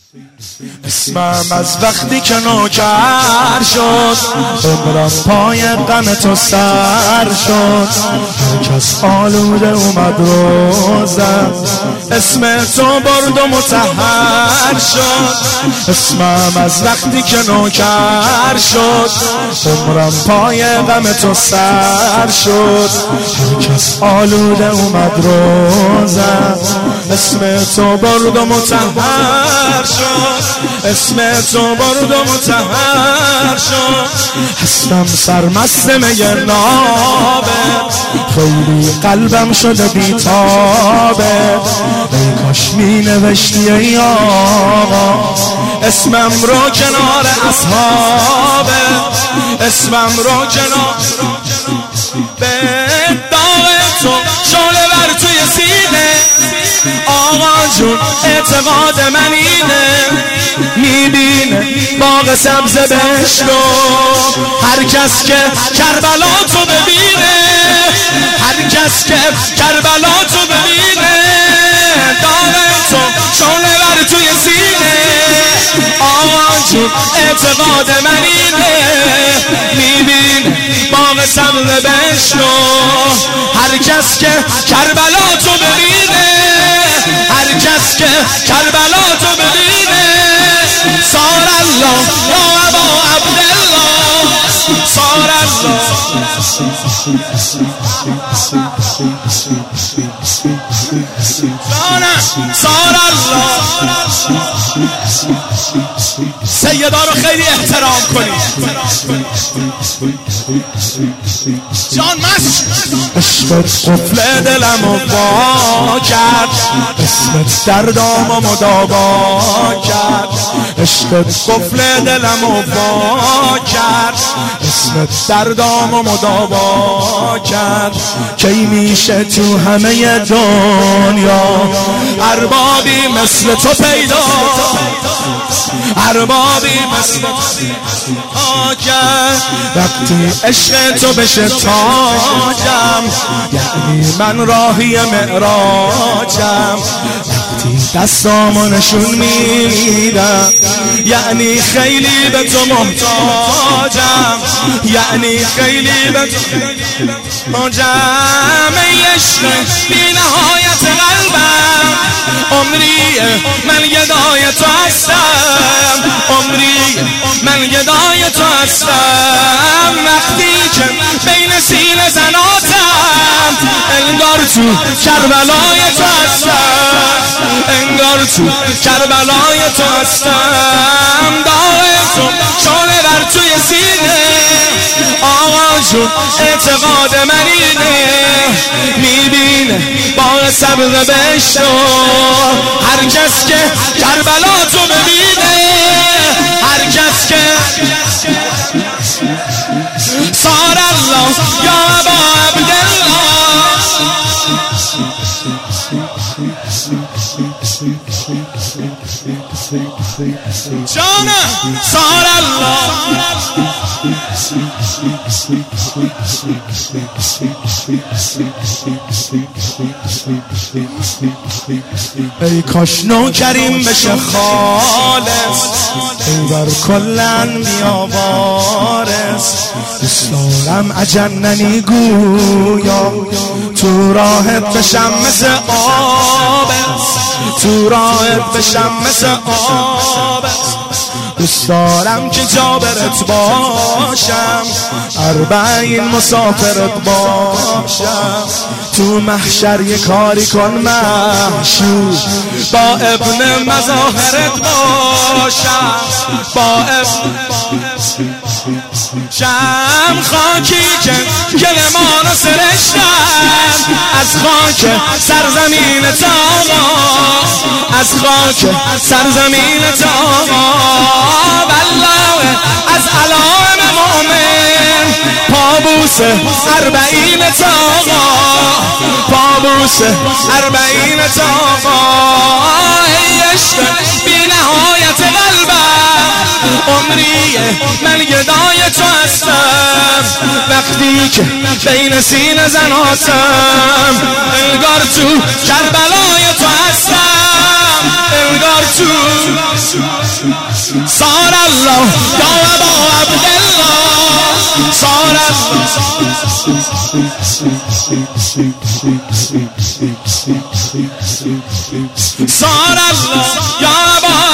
اسمم از وقتی که نوکر شد عمرم پای غم تو سر شد، هر کس آلوده اومد روزم اسم تو برد و مطهر شد. اسمم از وقتی که نوکر شد عمرم پای غم تو سر شد، هر کس آلوده اومد روزم اسم تو برد و مطهر شد، اسم تو برد و مطهر شد. هستم سرمست میه نابه، خیلی قلبم شده بیتابه، ای کاش می نوشتی ای آقا اسمم رو کنار اصحابه، اسمم رو کنار به داغ تو شعله ور توی سینه. آقا جون اعتقاد من اینه، میبینه باغ سبز بهشتو، هر کس که کربلا تو ببینه، هر کس که کربلا تو ببینه، داغ تو شعله ور توی سینه. آقا جون اعتقاد من اینه، میبینه باغ سبز بهشتو، هر کس که کربلا تو ببینه، هر کس که کربلا تو ببینه. صار الله یا ابا عبدالله، صار الله صار الله. سیدا رو خیلی احترام کنید. جان عشقت قفل دلمو وا کرد، اسمت دردامو مداوا کرد، عشقت قفل دلمو وا کرد، اسمت دردامو مداوا کرد. کی میشه تو همه دنیا اربابی مثل تو پیدا، اربابی مثل تو کرد. وقتی عشق تو بشه تاجم یعنی من راهی معراجم، وقتی دستامو نشون میدم یعنی خیلی به تو محتاجم، یعنی خیلی به تو محتاجم. ای عشق بی نهایت قلبم، عمریه من گدای تو هستم، عمریه من گدای تو هستم. وقتی که بین سینه زناتم انگار تو کربلای تو هستم، انگار تو کربلای تو هستم. داغ تو شعله ور توی سینه. آقا جون اعتقاد من اینه، میبینه باغ سبز بهشتو، هر کس که کربلا تو ببینه، هر کس که صار الله یا ابا عبدالله. جانم صار الله. ای کاش نوکریم بشه خالص، ای بر کلن بیا وارث. دوست دارم اجننی گویا تو راهت بشم مثل آبت، تو راهت بشم مثل آبت. دوست دارم که جابرت باشم، اربعین مسافرت باشم. تو محشر یه کاری کن محشور، با ابن مظاهرت باشم، با ابن شم. خاکی که گلمان و سرشتن از خاک سرزمین تاما، از خاک سرزمین تاما. والله از علائم مومن پابوس اربعین تاما، پابوس اربعین تاما. ای عشق بی نهایت قلبم، عمریه من گدای تو هستم. وقتی که بین سینه زناتم انگار تو کربلای تو هستم، انگار تو صار الله یا ابا عبدالله صار الله صار الله یا ابا